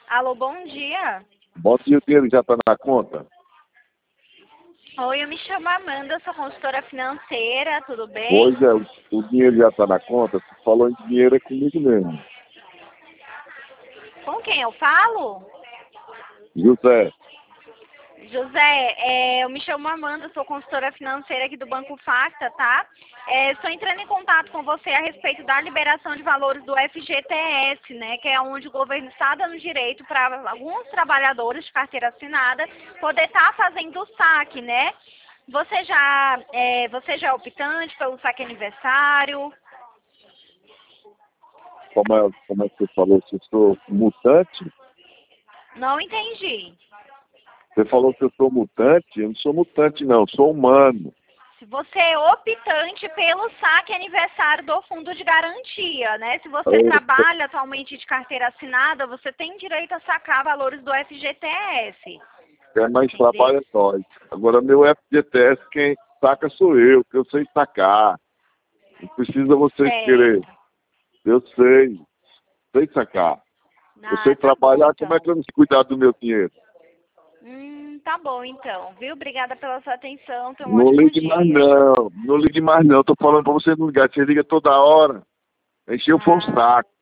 Alô, bom dia. Bota o dinheiro já tá na conta. Oi, eu me chamo Amanda, sou consultora financeira, tudo bem? Pois é, o dinheiro já tá na conta. Tu falou em dinheiro é comigo mesmo. Com quem eu falo? José, José, eu me chamo Amanda, sou consultora financeira aqui do Banco Facta, tá? Estou entrando em contato com você a respeito da liberação de valores do FGTS, né? Que é onde o governo está dando direito para alguns trabalhadores de carteira assinada poder estar fazendo o saque, né? Você já é optante pelo saque aniversário? como é que você falou? Se eu sou mutante? Não entendi. Você falou que eu sou mutante? Eu não sou mutante, não. Eu sou humano. Se você é optante pelo saque aniversário do fundo de garantia, né? Se você Eu, trabalha atualmente de carteira assinada, você tem direito a sacar valores do FGTS. quem mais Entendeu? trabalha é nós. Agora, meu FGTS, quem saca sou eu, que eu sei sacar. Não precisa vocês querer. Certo. Eu sei sacar. Eu sei Ah, tá bom trabalhar, como é então. que eu não sei cuidar do meu dinheiro? Tá bom então, viu? Obrigada pela sua atenção. Tenha um Não ótimo ligue mais dia. não, não ligue mais não. Tô falando pra você não ligar, você liga toda hora. Encheu foi um Ah, saco.